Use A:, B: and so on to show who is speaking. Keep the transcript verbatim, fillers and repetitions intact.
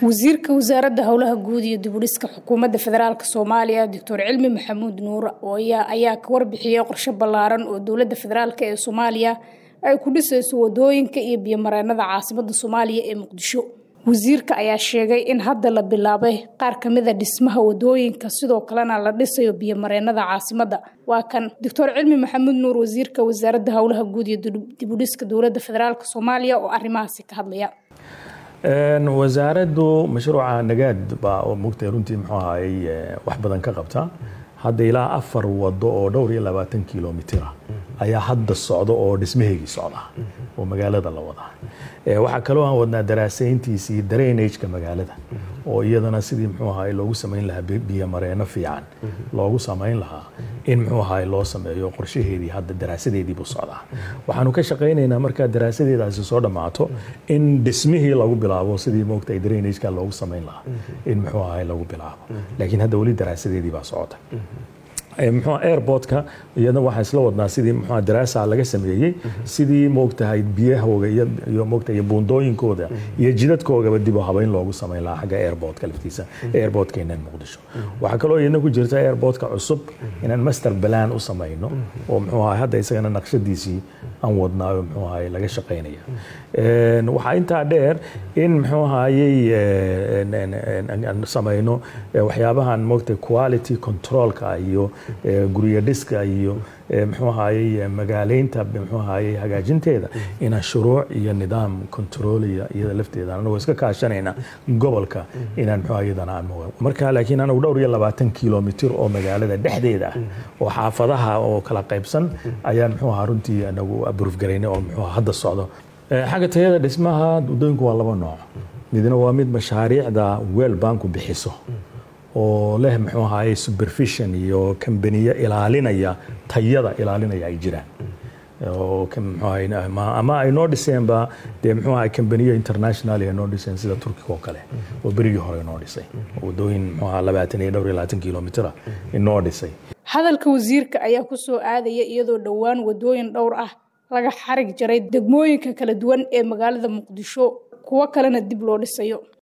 A: wasiirka wasaaradda howlaha guud iyo dib u dhiska xukuumadda federaalka Soomaaliya Doctor Cilmi Maxamuud Nuur oo ayaa ka warbixiyay qorshe ballaaran oo dowladda federaalka ee Soomaaliya ay ku dhisayso wadooyinka iyo biyo-mareennada caasimadda Soomaaliya ee Muqdisho. wasiirka ayaa sheegay in hadda la bilaabay qaar kamid ah dhismaha wadooyinka sidoo kalena la dhisayo biyo-mareennada caasimadda. waa kan Doctor Cilmi Maxamuud Nuur wasiirka wasaaradda howlaha guud iyo dib u dhiska dowladda federaalka Soomaaliya oo arrimahaasi ka hadlaya.
B: een wasaaraddu mashruuca nagaad baa oo mugtay runtii muxuu ahaayay wax badan ka qabta hadda ilaa afar wado oo dhowr iyo labaatan kiiloomitir ayaa hadda socdo oo dhismaheegii socda oo magaalada la wada ee waxa kale oo aan wadnaa daraasayntiisii drainage-ka magaalada oo iyadana sidii muxuu ahaayay loogu sameyn lahaa biyo mareeno fiican loogu sameyn lahaa in muxuu ahaayay loo sameeyo qorshaheedii hadda daraasadeedii buu socdaa. waxaanu ka shaqaynaynaa marka daraasadeedaasi soo dhamaato in dhismihii lagu bilaabo sidii moogtay drainage-ka loogu sameyn lahaa in muxuu ahaayay lagu bilaabo laakiin hadda wali daraasadeedii baa socota. muxuu airportka iyadana waxa isla wadnaa sidii muxuu daraasa laga sameeyay sidii moogtahay biyahooga iyo moogtahay buundooyinkooda iyo jidadkooga dib u habeyn loogu sameyn lahaa xagga airportka laftiisa airportka inaan Muqdisho. waxa kale oo iyana ku jirta airportka cusub inaan master plan u sameyno oo muxuu ahaa hadda isagana naqshadiisii aan wadnaa muxuu ahaa laga shaqeynaya. een waxa inta dheer in muxuu ahaayay aan sameyno waxyaabahan moogtahay quality control-ka iyo guriga dhiska iyo muxuu ahaayay magaaleynta muxuu ahaayay hagaajinteeda in shuruuc iyo nidaam control iyo iyada lafteeda anagoo iska kaashanayna gobolka inaan muxuu ahaayadana aan marka laakiin anagu dhowr iyo labaatan kiiloomitir oo magaalada dhexdeeda oo xaafadaha oo kala qaybsan ayaan muxuu ahaa runtii anagu approve gareynay oo muxuu hadda socdo. xagga tayada dhismaha wadooyinku waa laba nooc midna waa mid mashaariicda World Bank bixiso oo leh muxuu ahaayay supervision iyo kambaniya ilaalinaya tayada ilaalinaya ay jiraan oo kan muxuu ahaayay ama ay noo dhiseen ba de muxuu ahaayay kambaniya international ay noo dhiseen sida Turkiga oo kale oo berigii hore noo dhisay wadooyin muxuu ahaa labaatan iyo dhowr iyo labaatan kiiloomitir noo dhisay.
A: hadalka wasiirka ayaa ku soo aadaya iyadoo dhawaan wadooyin dhowr ah laga xarig jaray degmooyinka kala duwan ee magaalada Muqdisho kuwa kalena dib loo dhisayo.